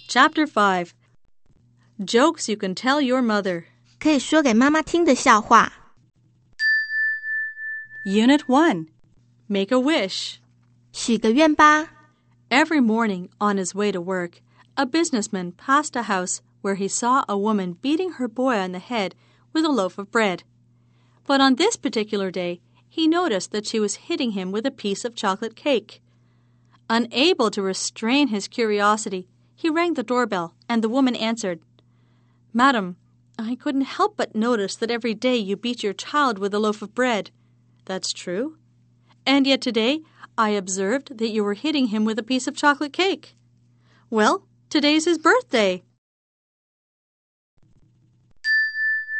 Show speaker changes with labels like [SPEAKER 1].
[SPEAKER 1] Chapter 5 Jokes you can tell your mother
[SPEAKER 2] 可以说给妈妈听的笑话。
[SPEAKER 1] Unit 1 Make a wish
[SPEAKER 2] 许个愿吧。
[SPEAKER 1] Every morning on his way to work, a businessman passed a house where he saw a woman beating her boy on the head with a loaf of bread. But on this particular day, he noticed that she was hitting him with a piece of chocolate cake. Unable to restrain his curiosity, he rang the doorbell, and the woman answered, "Madam, I couldn't help but notice that every day you beat your child with a loaf of bread. That's true. And yet today I observed that you were hitting him with a piece of chocolate cake. Well, today's his birthday."